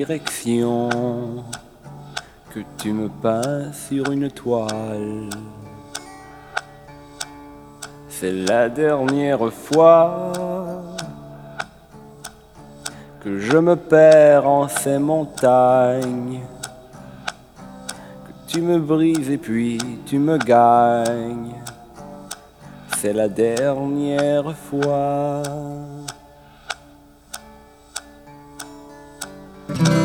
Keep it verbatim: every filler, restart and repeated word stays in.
direction, que tu me peins sur une toile. C'est la dernière fois que je me perds en ces montagnes, que tu me brises et puis tu me gagnes. C'est la dernière fois.